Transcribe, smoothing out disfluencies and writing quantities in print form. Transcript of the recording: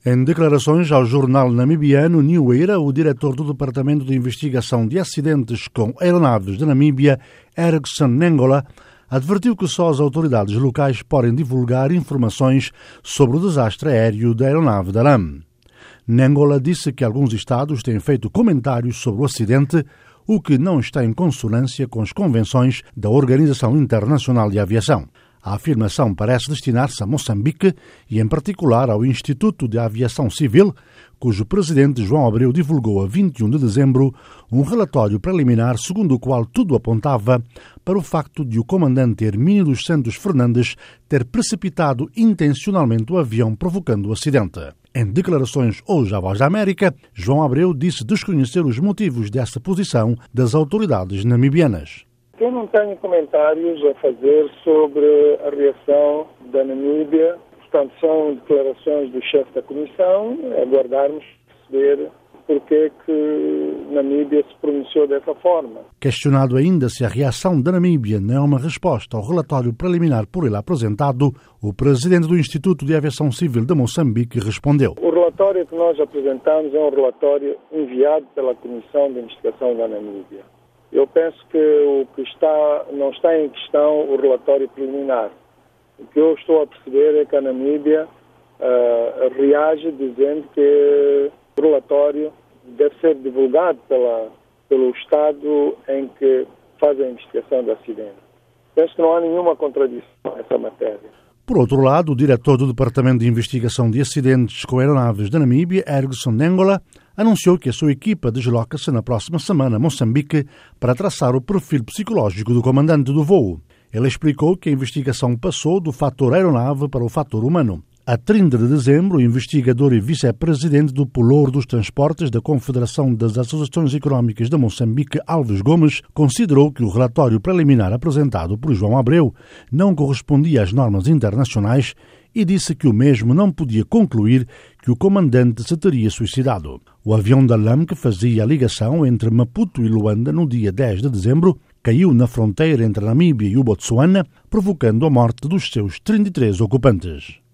Em declarações ao jornal namibiano New Era, o diretor do Departamento de Investigação de Acidentes com Aeronaves de Namíbia, Erikson Nengola, advertiu que só as autoridades locais podem divulgar informações sobre o desastre aéreo da aeronave da LAM. Nengola disse que alguns estados têm feito comentários sobre o acidente, o que não está em consonância com as convenções da Organização Internacional de Aviação. A afirmação parece destinar-se a Moçambique e, em particular, ao Instituto de Aviação Civil, cujo presidente João Abreu divulgou a 21 de dezembro um relatório preliminar segundo o qual tudo apontava para o facto de o comandante Hermínio dos Santos Fernandes ter precipitado intencionalmente o avião, provocando o acidente. Em declarações hoje à Voz da América, João Abreu disse desconhecer os motivos dessa posição das autoridades namibianas. Eu não tenho comentários a fazer sobre a reação da Namíbia. Portanto, são declarações do chefe da comissão, aguardarmos perceber porque que Namíbia se pronunciou dessa forma. Questionado ainda se a reação da Namíbia não é uma resposta ao relatório preliminar por ele apresentado, o presidente do Instituto de Aviação Civil de Moçambique respondeu. O relatório que nós apresentamos é um relatório enviado pela Comissão de Investigação da Namíbia. Eu penso que o que não está em questão o relatório preliminar. O que eu estou a perceber é que a Namíbia reage dizendo que o relatório deve ser divulgado pelo Estado em que faz a investigação do acidente. Penso que não há nenhuma contradição nessa matéria. Por outro lado, o diretor do Departamento de Investigação de Acidentes com Aeronaves da Namíbia, Erikson Nengola, anunciou que a sua equipa desloca-se na próxima semana a Moçambique para traçar o perfil psicológico do comandante do voo. Ele explicou que a investigação passou do fator aeronave para o fator humano. A 30 de dezembro, o investigador e vice-presidente do Pelour dos Transportes da Confederação das Associações Económicas de Moçambique, Alves Gomes, considerou que o relatório preliminar apresentado por João Abreu não correspondia às normas internacionais e disse que o mesmo não podia concluir que o comandante se teria suicidado. O avião da LAM, que fazia a ligação entre Maputo e Luanda no dia 10 de dezembro, caiu na fronteira entre a Namíbia e o Botsuana, provocando a morte dos seus 33 ocupantes.